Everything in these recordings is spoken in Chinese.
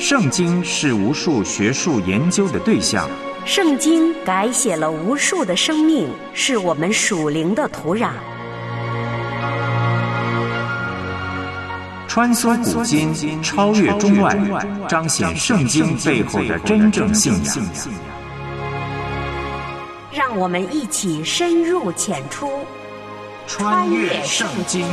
圣经是无数学术研究的对象， 圣经改写了无数的生命，是我们属灵的土壤。 穿梭古今，超越中外，彰显圣经背后的真正信仰。 让我们一起深入浅出， 穿越圣经。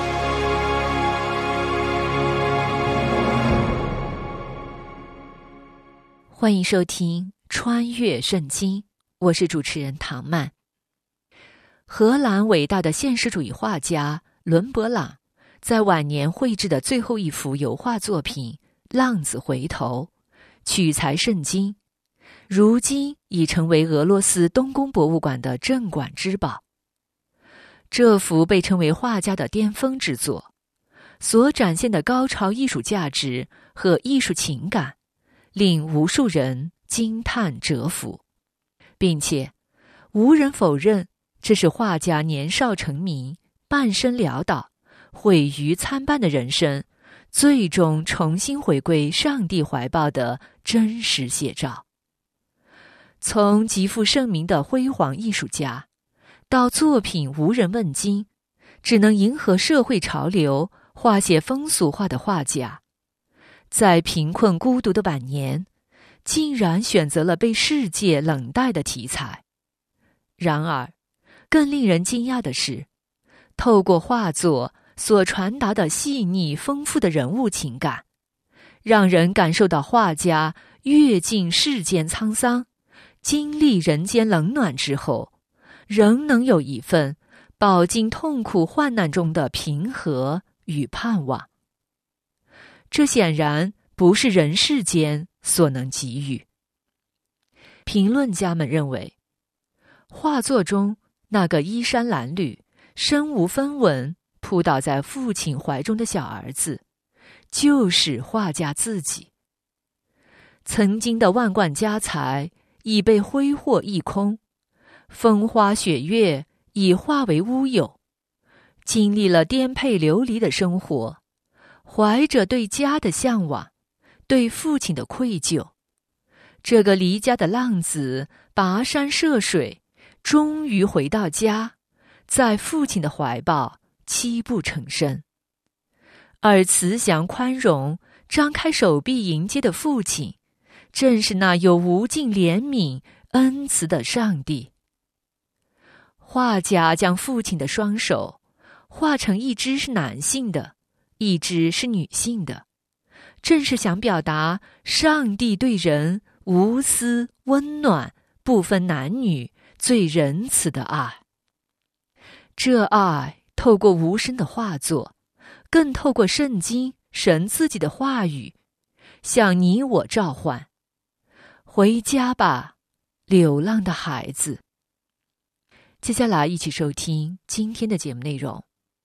欢迎收听穿越圣经，我是主持人唐曼。荷兰伟大的现实主义画家伦勃朗在晚年绘制的最后一幅油画作品《浪子回头》，取材圣经，如今已成为俄罗斯东宫博物馆的镇馆之宝。这幅被称为画家的巅峰之作，所展现的高潮艺术价值和艺术情感令无数人惊叹折服，并且无人否认这是画家年少成名、半生潦倒、毁于参半的人生最终重新回归上帝怀抱的真实写照。从极负盛名的辉煌艺术家，到作品无人问津，只能迎合社会潮流、画些风俗化的画家，在贫困孤独的晚年，竟然选择了被世界冷待的题材。然而，更令人惊讶的是，透过画作所传达的细腻丰富的人物情感，让人感受到画家阅尽世间沧桑，经历人间冷暖之后，仍能有一份饱经痛苦患难中的平和与盼望。这显然不是人世间所能给予。评论家们认为，画作中那个衣衫褴褛、身无分文、扑倒在父亲怀中的小儿子，就是画家自己。曾经的万贯家财已被挥霍一空，风花雪月已化为乌有，经历了颠沛流离的生活，怀着对家的向往，对父亲的愧疚，这个离家的浪子跋山涉水，终于回到家，在父亲的怀抱栖步成身。而慈祥宽容、张开手臂迎接的父亲，正是那有无尽怜悯、恩慈的上帝。画家将父亲的双手画成一只是男性的，一只是女性的，正是想表达上帝对人无私、温暖、不分男女、最仁慈的爱。这爱透过无声的画作，更透过圣经神自己的话语，向你我召唤：回家吧，流浪的孩子。接下来一起收听今天的节目内容。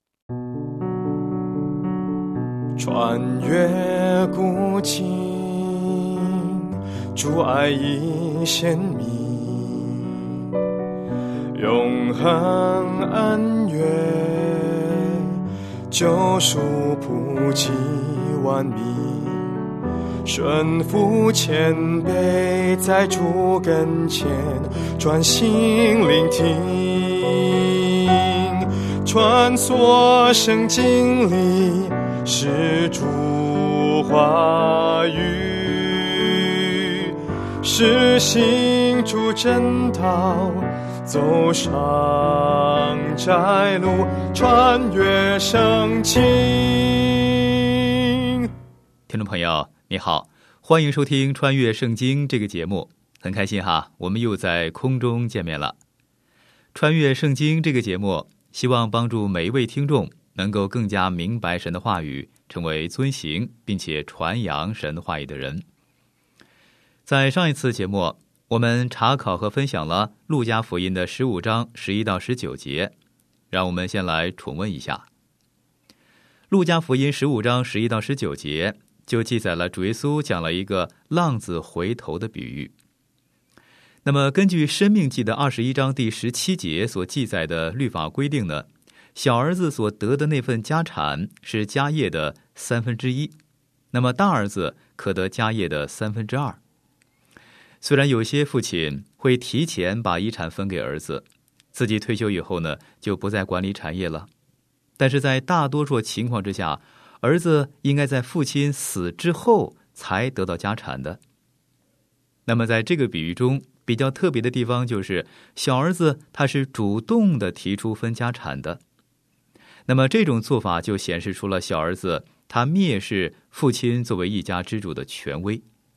穿越古今，主爱已显明，永恒恩怨，救赎普及万民，顺服谦卑，在主跟前专心聆听，穿梭圣经里是主话语，是行主真道，走上窄路，穿越圣经。 听众朋友你好，欢迎收听穿越圣经这个节目，很开心哈，我们又在空中见面了。穿越圣经这个节目希望帮助每一位听众能够更加明白神的话语，成为遵行并且传扬神话语的人。在上一次节目，我们查考和分享了路加福音的15章11到19节，让我们先来重温一下。路加福音15章11到19节就记载了主耶稣讲了一个浪子回头的比喻。那么根据申命记的21章第17节所记载的律法规定呢，小儿子所得的那份家产是家业的1/3， 那么大儿子可得家业的2/3。虽然有些父亲会提前把遗产分给儿子，自己退休以后呢，就不再管理产业了，但是在大多数情况之下，儿子应该在父亲死之后才得到家产的。那么在这个比喻中，比较特别的地方就是小儿子他是主动的提出分家产的。那么这种做法就显示出了小儿子他蔑视父亲作为一家之主的权威。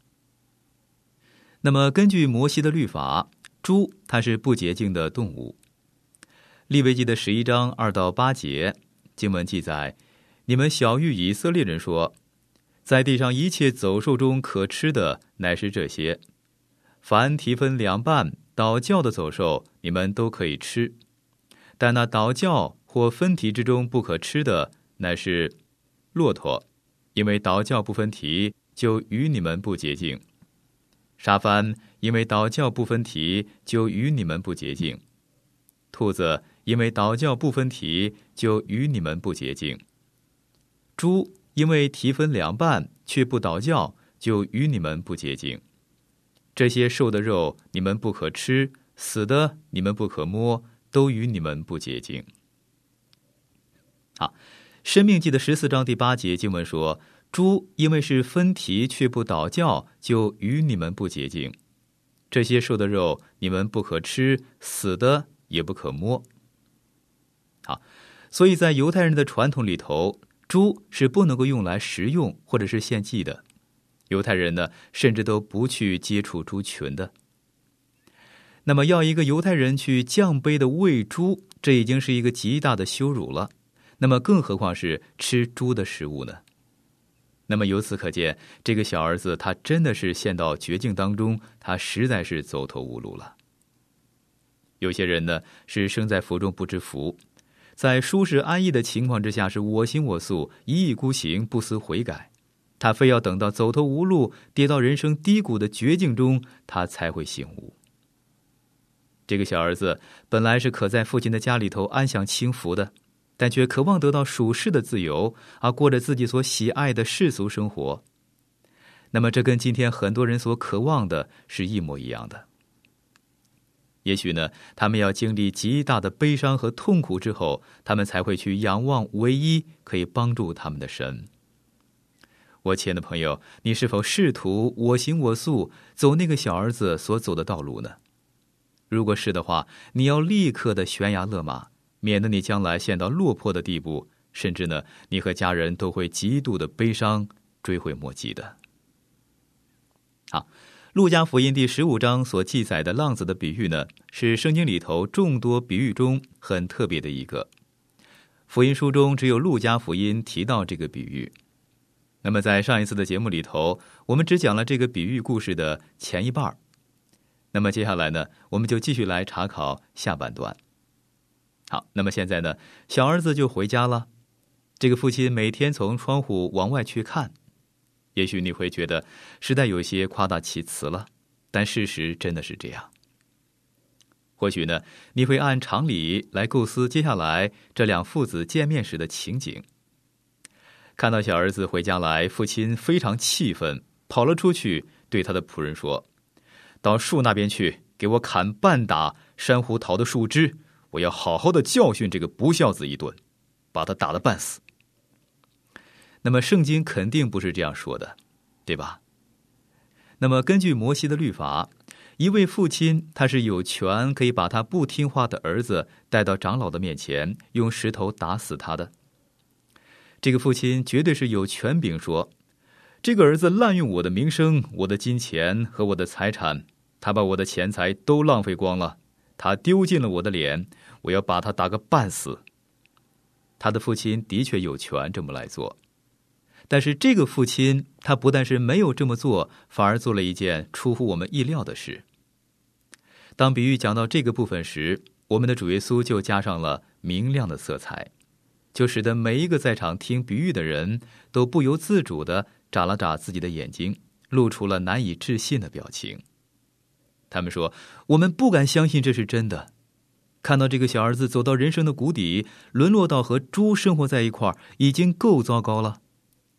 那么根据摩西的律法，猪它是不洁净的动物。利未记的11章2到8节经文记载，你们晓谕以色列人说，在地上一切走兽中可吃的乃是这些，凡蹄分2半倒教的走兽你们都可以吃，但那倒教或分蹄之中不可吃的乃是骆驼，因为倒教不分蹄，就与你们不洁净；沙番，因为倒教不分蹄，就与你们不洁净；兔子，因为倒教不分蹄，就与你们不洁净；猪，因为蹄分2半却不倒教，就与你们不洁净。这些兽的肉你们不可吃，死的你们不可摸，都与你们不洁净。好，申命记的14章第8节经文说，猪因为是分蹄却不倒教，就与你们不洁净。这些兽的肉你们不可吃，死的也不可摸。好，所以在犹太人的传统里头，猪是不能够用来食用或者是献祭的。犹太人呢，甚至都不去接触猪群的。那么要一个犹太人去降卑的喂猪，这已经是一个极大的羞辱了。那么更何况是吃猪的食物呢？那么由此可见，这个小儿子他真的是陷到绝境当中，他实在是走投无路了。有些人呢，是生在福中不知福，在舒适安逸的情况之下，是我行我素，一意孤行，不思悔改。他非要等到走投无路，跌到人生低谷的绝境中，他才会醒悟。这个小儿子本来是可在父亲的家里头安享清福的，但却渴望得到属世的自由，而过着自己所喜爱的世俗生活。那么这跟今天很多人所渴望的是一模一样的。也许呢，他们要经历极大的悲伤和痛苦之后，他们才会去仰望唯一可以帮助他们的神。我亲爱的朋友，你是否试图我行我素，走那个小儿子所走的道路呢？如果是的话，你要立刻的悬崖勒马，免得你将来陷到落魄的地步，甚至呢，你和家人都会极度的悲伤，追悔莫及的。好，路加福音第15章所记载的浪子的比喻呢，是圣经里头众多比喻中很特别的一个。福音书中只有路加福音提到这个比喻。那么在上一次的节目里头，我们只讲了这个比喻故事的前一半。那么接下来呢，我们就继续来查考下半段。好，那么现在呢，小儿子就回家了。这个父亲每天从窗户往外去看，也许你会觉得实在有些夸大其词了，但事实真的是这样。或许呢，你会按常理来构思接下来这两父子见面时的情景。看到小儿子回家来，父亲非常气愤，跑了出去，对他的仆人说，到树那边去，给我砍半打珊瑚桃的树枝，我要好好的教训这个不孝子一顿，把他打得半死。那么圣经肯定不是这样说的，对吧？那么根据摩西的律法，一位父亲他是有权可以把他不听话的儿子带到长老的面前，用石头打死他的。这个父亲绝对是有权柄说，这个儿子滥用我的名声、我的金钱和我的财产，他把我的钱财都浪费光了，他丢尽了我的脸，我要把他打个半死。他的父亲的确有权这么来做，但是这个父亲他不但是没有这么做，反而做了一件出乎我们意料的事。当比喻讲到这个部分时，我们的主耶稣就加上了明亮的色彩，就使得每一个在场听比喻的人都不由自主地眨了眨自己的眼睛，露出了难以置信的表情。他们说，我们不敢相信这是真的。看到这个小儿子走到人生的谷底，沦落到和猪生活在一块儿，已经够糟糕了。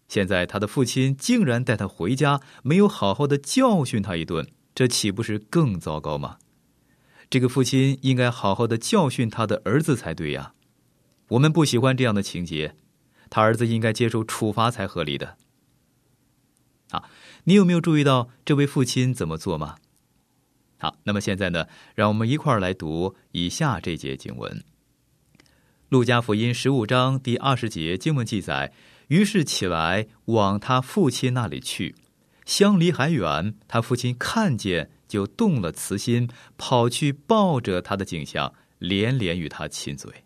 现在他的父亲竟然带他回家，没有好好的教训他一顿，这岂不是更糟糕吗？这个父亲应该好好的教训他的儿子才对呀。我们不喜欢这样的情节，他儿子应该接受处罚才合理的。好，你有没有注意到这位父亲怎么做吗？好，那么现在呢，让我们一块儿来读以下这节经文。路加福音15章第20节经文记载，于是起来往他父亲那里去，相离还远，他父亲看见就动了慈心，跑去抱着他的颈项，连连与他亲嘴。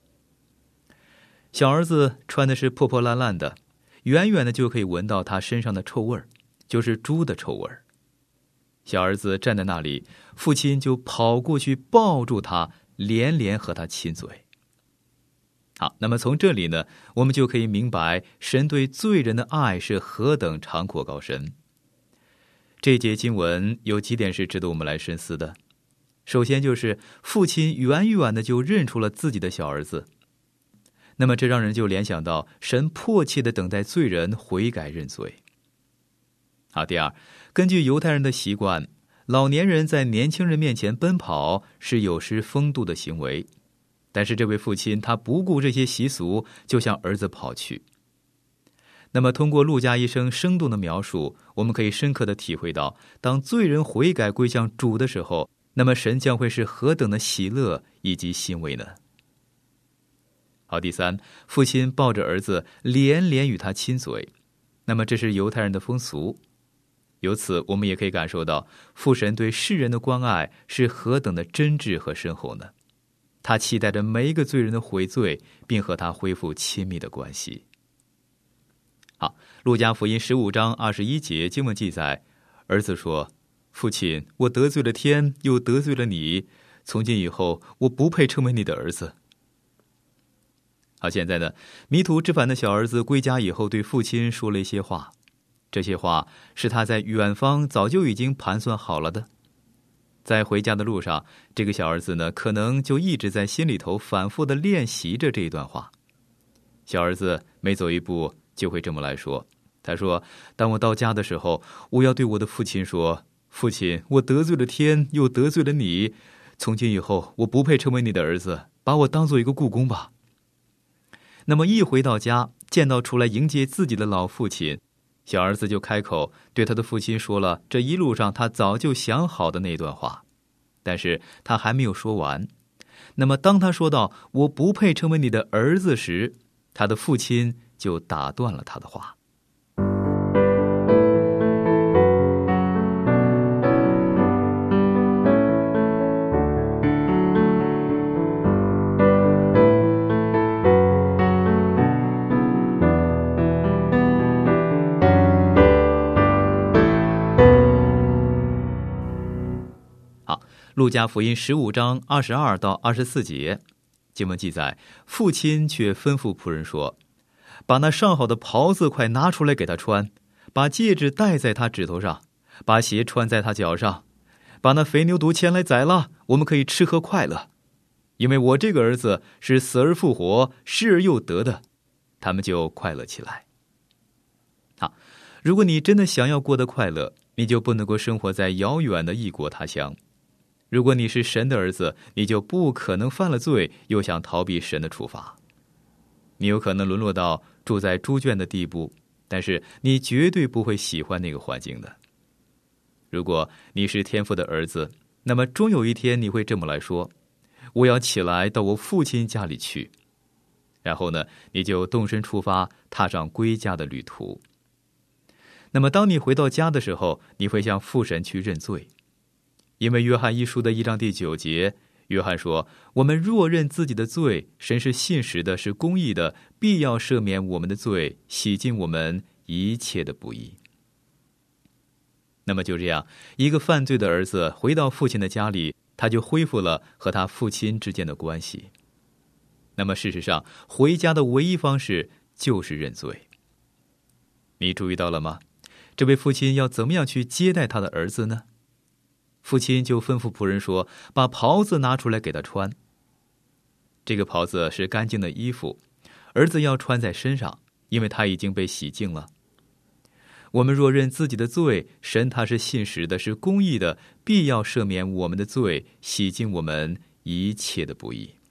小儿子穿的是破破烂烂的，远远的就可以闻到他身上的臭味，就是猪的臭味。小儿子站在那里，父亲就跑过去抱住他，连连和他亲嘴。好，那么从这里呢，我们就可以明白神对罪人的爱是何等长阔高深。这节经文有几点是值得我们来深思的。首先就是父亲远远的就认出了自己的小儿子，那么这让人就联想到神迫切的等待罪人悔改认罪。好，第二，根据犹太人的习惯，老年人在年轻人面前奔跑是有失风度的行为，但是这位父亲他不顾这些习俗，就向儿子跑去。那么通过路加医生生动的描述，我们可以深刻的体会到，当罪人悔改归向主的时候，那么神将会是何等的喜乐以及欣慰呢？好，第三，父亲抱着儿子连连与他亲嘴，那么这是犹太人的风俗。由此我们也可以感受到父神对世人的关爱是何等的真挚和深厚呢？他期待着每一个罪人的悔罪，并和他恢复亲密的关系。好，路加福音15章21节经文记载，儿子说，父亲，我得罪了天，又得罪了你，从今以后我不配称为你的儿子。好，现在呢，迷途知返的小儿子归家以后对父亲说了一些话，这些话是他在远方早就已经盘算好了的。在回家的路上，这个小儿子呢，可能就一直在心里头反复的练习着这一段话。小儿子每走一步就会这么来说，他说，当我到家的时候，我要对我的父亲说，父亲，我得罪了天，又得罪了你，从今以后我不配成为你的儿子，把我当做一个雇工吧。那么一回到家，见到出来迎接自己的老父亲，小儿子就开口对他的父亲说了这一路上他早就想好的那段话，但是他还没有说完。那么当他说到我不配成为你的儿子时，他的父亲就打断了他的话。路加福音15章22到24节经文记载，父亲却吩咐仆人说，把那上好的袍子快拿出来给他穿，把戒指戴在他指头上，把鞋穿在他脚上，把那肥牛犊牵来宰了，我们可以吃喝快乐，因为我这个儿子是死而复活，失而又得的。他们就快乐起来。好，如果你真的想要过得快乐，你就不能够生活在遥远的异国他乡。如果你是神的儿子，你就不可能犯了罪，又想逃避神的处罚。你有可能沦落到住在猪圈的地步，但是你绝对不会喜欢那个环境的。如果你是天父的儿子，那么终有一天你会这么来说，我要起来到我父亲家里去。然后呢，你就动身出发，踏上归家的旅途。那么当你回到家的时候，你会向父神去认罪。因为约翰一书的1章第9节，约翰说，我们若认自己的罪，神是信实的，是公义的，必要赦免我们的罪，洗净我们一切的不义。那么就这样，一个犯罪的儿子回到父亲的家里，他就恢复了和他父亲之间的关系。那么事实上，回家的唯一方式就是认罪。你注意到了吗？这位父亲要怎么样去接待他的儿子呢？父亲就吩咐仆人说，把袍子拿出来给他穿。这个袍子是干净的衣服，儿子要穿在身上， 因为他已经被洗净了。我们若认自己的罪，神他是信实的，是公义的，必要赦免我们的罪，洗净我们一切的不义。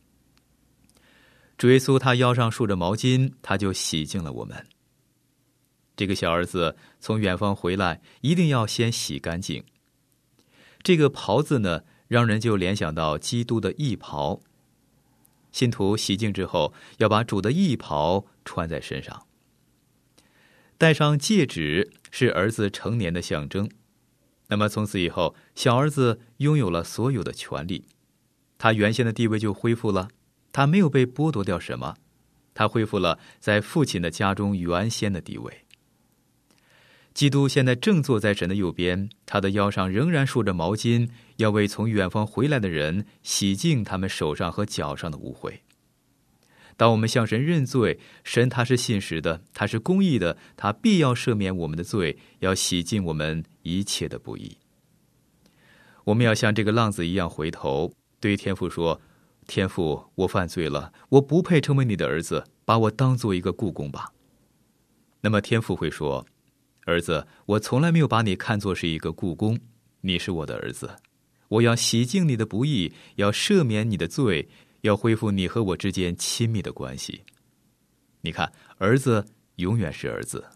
主耶稣他腰上束着毛巾，他就洗净了我们。这个小儿子从远方回来，一定要先洗干净。这个袍子呢，让人就联想到基督的义袍。信徒洗净之后，要把主的义袍穿在身上。戴上戒指是儿子成年的象征。那么从此以后，小儿子拥有了所有的权利，他原先的地位就恢复了，他没有被剥夺掉什么，他恢复了在父亲的家中原先的地位。基督现在正坐在神的右边，他的腰上仍然束着毛巾，要为从远方回来的人洗净他们手上和脚上的污秽。当我们向神认罪，神他是信实的，他是公义的，他必要赦免我们的罪，要洗净我们一切的不义。我们要像这个浪子一样回头，对天父说：天父，我犯罪了，我不配成为你的儿子，把我当做一个雇工吧。那么天父会说：儿子，我从来没有把你看作是一个雇工，你是我的儿子，我要洗净你的不义，要赦免你的罪，要恢复你和我之间亲密的关系。你看，儿子永远是儿子。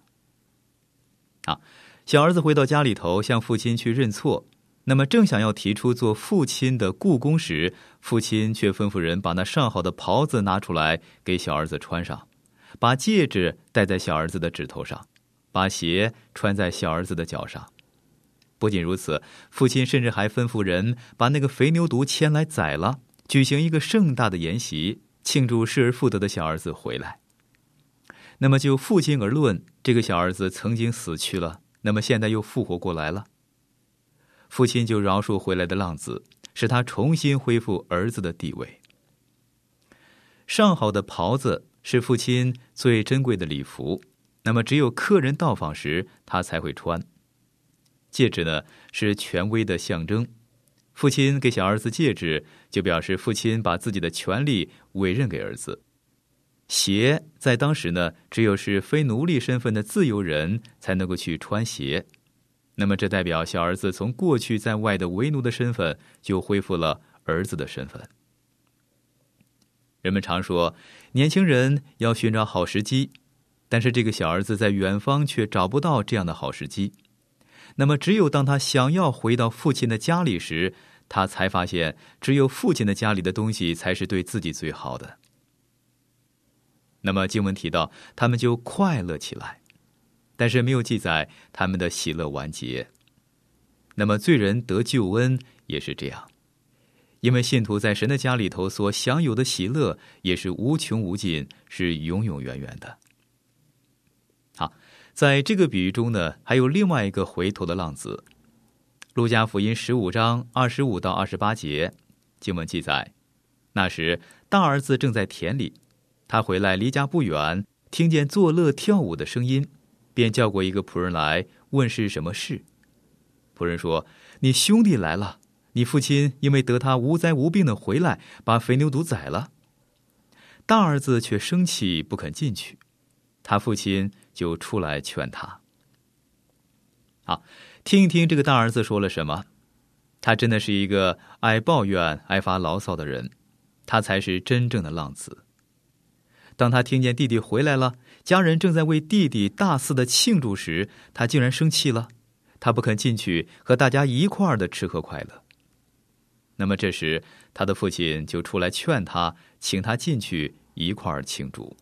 小儿子回到家里头，向父亲去认错。那么正想要提出做父亲的雇工时，父亲却吩咐人把那上好的袍子拿出来给小儿子穿上，把戒指戴在小儿子的指头上，把鞋穿在小儿子的脚上。不仅如此，父亲甚至还吩咐人把那个肥牛犊牵来宰了，举行一个盛大的筵席，庆祝失而复得的小儿子回来。那么就父亲而论，这个小儿子曾经死去了，那么现在又复活过来了。父亲就饶恕回来的浪子，使他重新恢复儿子的地位。上好的袍子是父亲最珍贵的礼服，那么只有客人到访时他才会穿。戒指呢，是权威的象征，父亲给小儿子戒指，就表示父亲把自己的权利委任给儿子。鞋在当时呢，只有是非奴隶身份的自由人才能够去穿鞋，那么这代表小儿子从过去在外的为奴的身份就恢复了儿子的身份。人们常说年轻人要寻找好时机，但是这个小儿子在远方却找不到这样的好时机。那么只有当他想要回到父亲的家里时，他才发现只有父亲的家里的东西才是对自己最好的。那么经文提到他们就快乐起来，但是没有记载他们的喜乐完结。那么罪人得救恩也是这样，因为信徒在神的家里头所享有的喜乐也是无穷无尽，是永永远远的。好，在这个比喻中呢，还有另外一个回头的浪子。路加福音15章25到28节，经文记载，那时大儿子正在田里，他回来离家不远，听见作乐跳舞的声音，便叫过一个仆人来，问是什么事。仆人说：你兄弟来了，你父亲因为得他无灾无病的回来，把肥牛犊宰了。大儿子却生气不肯进去，他父亲就出来劝他。好，听一听这个大儿子说了什么。他真的是一个爱抱怨爱发牢骚的人，他才是真正的浪子。当他听见弟弟回来了，家人正在为弟弟大肆的庆祝时，他竟然生气了，他不肯进去和大家一块儿的吃喝快乐。那么这时他的父亲就出来劝他，请他进去一块儿庆祝。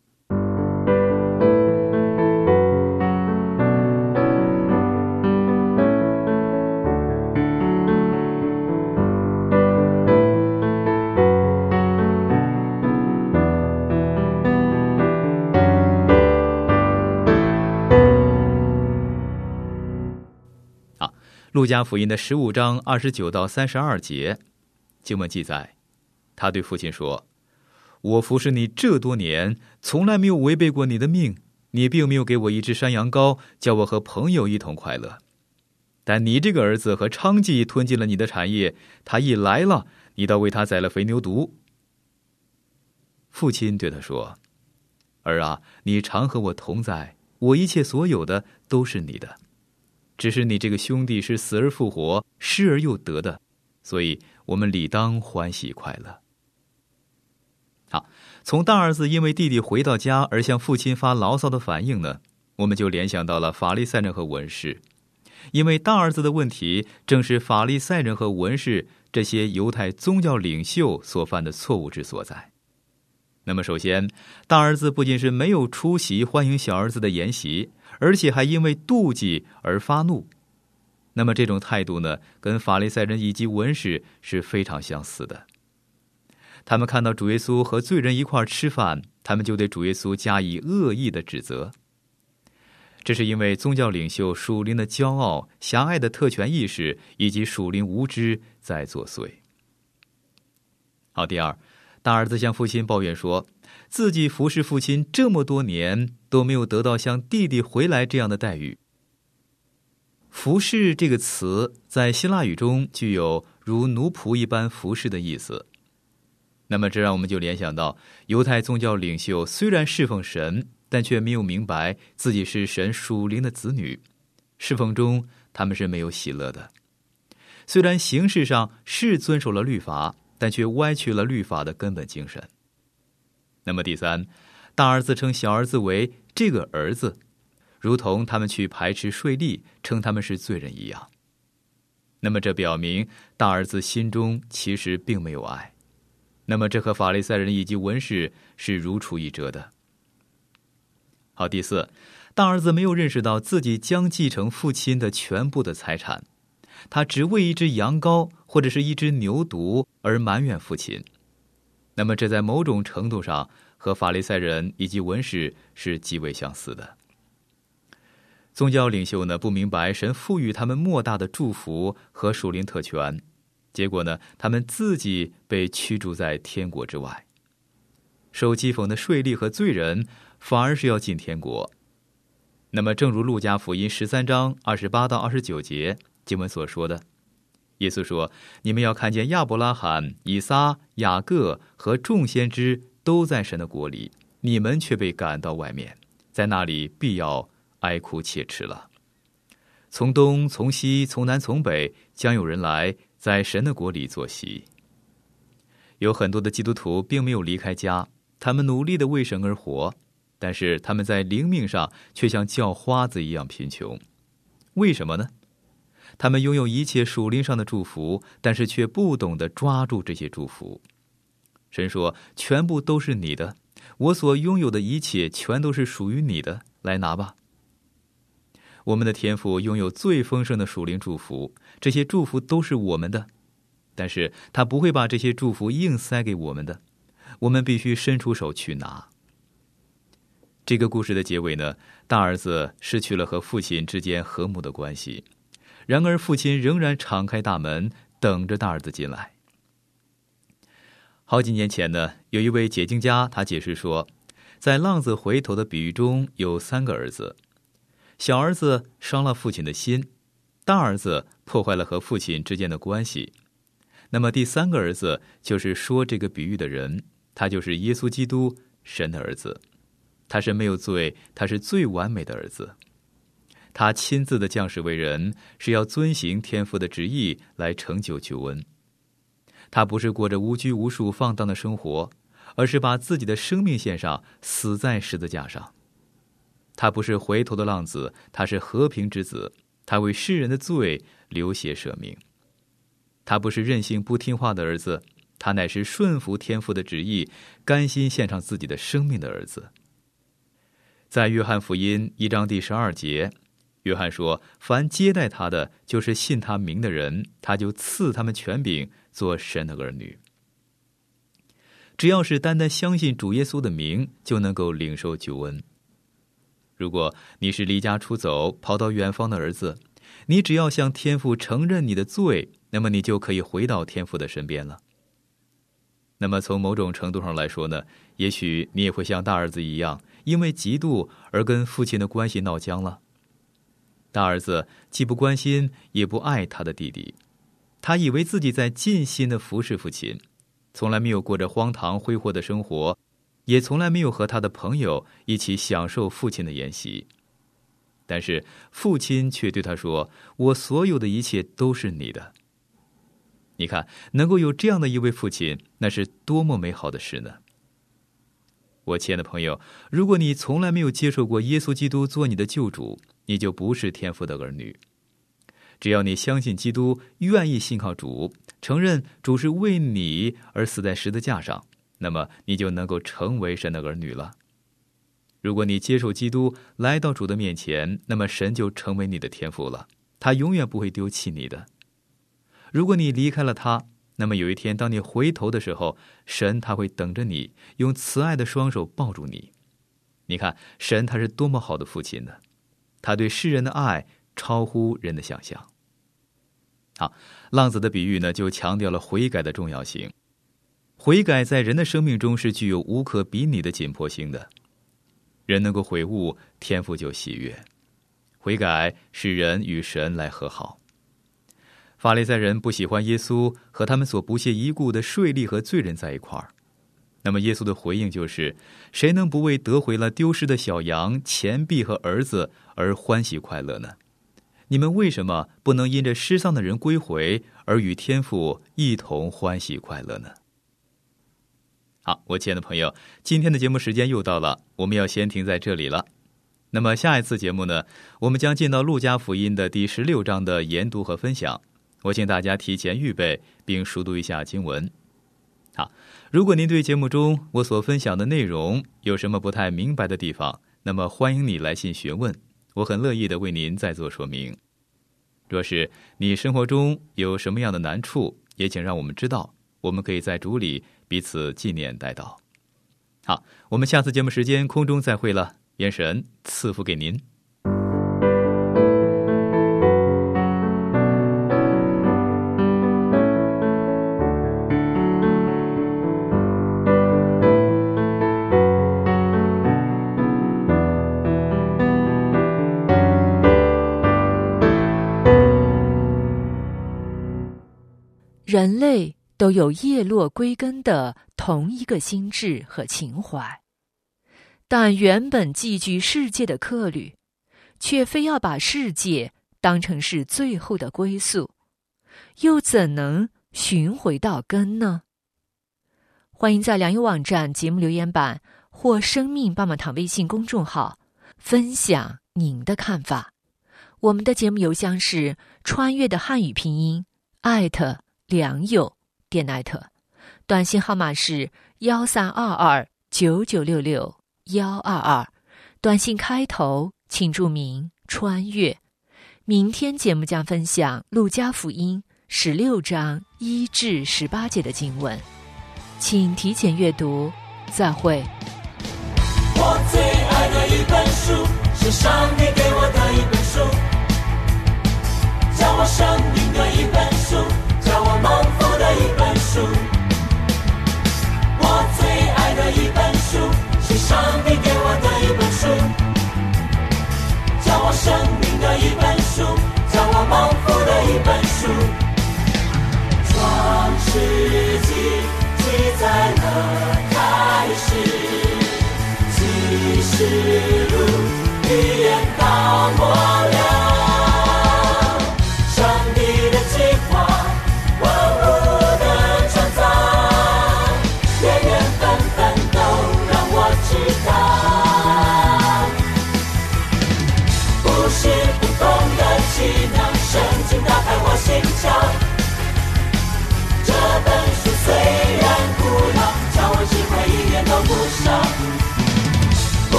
路加福音的15章29到32节，经文记载，他对父亲说：我服侍你这多年，从来没有违背过你的命，你并没有给我一只山羊羔，叫我和朋友一同快乐。但你这个儿子和娼妓吞进了你的产业，他一来了，你倒为他宰了肥牛犊。父亲对他说： 儿啊，你常和我同在，我一切所有的都是你的。只是你这个兄弟是死而复活，失而又得的，所以我们理当欢喜快乐。”好，从大儿子因为弟弟回到家而向父亲发牢骚的反应呢，我们就联想到了法利赛人和文士。因为大儿子的问题正是法利赛人和文士这些犹太宗教领袖所犯的错误之所在。那么首先，大儿子不仅是没有出席欢迎小儿子的筵席，而且还因为妒忌而发怒。那么这种态度呢，跟法利赛人以及文士是非常相似的。他们看到主耶稣和罪人一块吃饭，他们就对主耶稣加以恶意的指责。这是因为宗教领袖属灵的骄傲、狭隘的特权意识以及属灵无知在作祟。好，第二，大儿子向父亲抱怨说，自己服侍父亲这么多年都没有得到像弟弟回来这样的待遇。服侍这个词在希腊语中具有如奴仆一般服侍的意思。那么这让我们就联想到，犹太宗教领袖虽然侍奉神，但却没有明白自己是神属灵的子女，侍奉中他们是没有喜乐的。虽然形式上是遵守了律法，但却歪曲了律法的根本精神。那么第三，大儿子称小儿子为这个儿子，如同他们去排斥税吏，称他们是罪人一样。那么这表明大儿子心中其实并没有爱。那么这和法利赛人以及文士是如出一辙的。好，第四，大儿子没有认识到自己将继承父亲的全部的财产，他只为一只羊羔或者是一只牛犊而埋怨父亲。那么这在某种程度上和法利赛人以及文士是极为相似的。宗教领袖呢，不明白神赋予他们莫大的祝福和属灵特权，结果呢，他们自己被驱逐在天国之外。受讥讽的税吏和罪人反而是要进天国。那么正如路加福音13章28到29节经文所说的，耶稣说，你们要看见亚伯拉罕、以撒、雅各和众先知都在神的国里，你们却被赶到外面，在那里必要哀哭切齿了。从东从西从南从北将有人来，在神的国里坐席。有很多的基督徒并没有离开家，他们努力的为神而活，但是他们在灵命上却像叫花子一样贫穷。为什么呢？他们拥有一切属灵上的祝福，但是却不懂得抓住这些祝福。神说，全部都是你的，我所拥有的一切全都是属于你的，来拿吧。我们的天父拥有最丰盛的属灵祝福，这些祝福都是我们的，但是他不会把这些祝福硬塞给我们的，我们必须伸出手去拿。这个故事的结尾呢，大儿子失去了和父亲之间和睦的关系，然而父亲仍然敞开大门，等着大儿子进来。好几年前呢，有一位解经家，他解释说，在浪子回头的比喻中有3个儿子，小儿子伤了父亲的心，大儿子破坏了和父亲之间的关系，那么第3个儿子就是说这个比喻的人，他就是耶稣基督，神的儿子。他是没有罪，他是最完美的儿子。他亲自的降世为人，是要遵行天父的旨意来成就救恩。他不是过着无拘无束放荡的生活，而是把自己的生命献上，死在十字架上。他不是回头的浪子，他是和平之子，他为世人的罪流血舍命。他不是任性不听话的儿子，他乃是顺服天父的旨意，甘心献上自己的生命的儿子。在约翰福音1章第12节，约翰说，凡接待他的，就是信他名的人，他就赐他们权柄做神的儿女。只要是单单相信主耶稣的名，就能够领受救恩。如果你是离家出走跑到远方的儿子，你只要向天父承认你的罪，那么你就可以回到天父的身边了。那么从某种程度上来说呢，也许你也会像大儿子一样，因为嫉妒而跟父亲的关系闹僵了。大儿子既不关心也不爱他的弟弟，他以为自己在尽心的服侍父亲，从来没有过着荒唐挥霍的生活， 也从来没有和他的朋友一起享受父亲的筵席。但是父亲却对他说，我所有的一切都是你的。你看，能够有这样的一位父亲，那是多么美好的事呢？我亲爱的朋友，如果你从来没有接受过耶稣基督做你的救主，你就不是天父的儿女。只要你相信基督，愿意信靠主，承认主是为你而死在十字架上，那么你就能够成为神的儿女了。如果你接受基督，来到主的面前，那么神就成为你的天父了，他永远不会丢弃你的。如果你离开了他，那么有一天当你回头的时候，神他会等着你，用慈爱的双手抱住你。你看，神他是多么好的父亲呢？他对世人的爱超乎人的想象。好，浪子的比喻呢，就强调了悔改的重要性。悔改在人的生命中是具有无可比拟的紧迫性的。人能够悔悟，天父就喜悦。悔改使人与神来和好。法利赛人不喜欢耶稣和他们所不屑一顾的税吏和罪人在一块儿。那么耶稣的回应就是，谁能不为得回了丢失的小羊、钱币和儿子而欢喜快乐呢？你们为什么不能因着失丧的人归回而与天父一同欢喜快乐呢？好，我亲爱的朋友，今天的节目时间又到了，我们要先停在这里了。那么下一次节目呢，我们将进到路加福音的第16章的研读和分享。我请大家提前预备并熟读一下经文。好，如果您对节目中我所分享的内容有什么不太明白的地方，那么欢迎你来信询问，我很乐意的为您再做说明。若是你生活中有什么样的难处，也请让我们知道，我们可以在主里彼此纪念代祷。好，我们下次节目时间空中再会了，愿神赐福给您。 人类都有叶落归根的同一个心智和情怀，但原本寄居世界的客旅，却非要把世界当成是最后的归宿，又怎能寻回到根呢？欢迎在良友网站节目留言板或生命棒棒糖微信公众号分享您的看法。我们的节目邮箱是穿越的汉语拼音@良友.net，短信号码是132299661122，短信开头请注明穿越。明天节目将分享路加福音16章1至18节的经文，请提前阅读。再会。 我最爱的一本书，是上帝给我的一本书，教我生命的一本书，教我蒙福的一本书。我最爱的一本书，是上帝给我的一本书，教我生命的一本书，教我蒙福的一本书。创世纪记载了开始，启示录预言到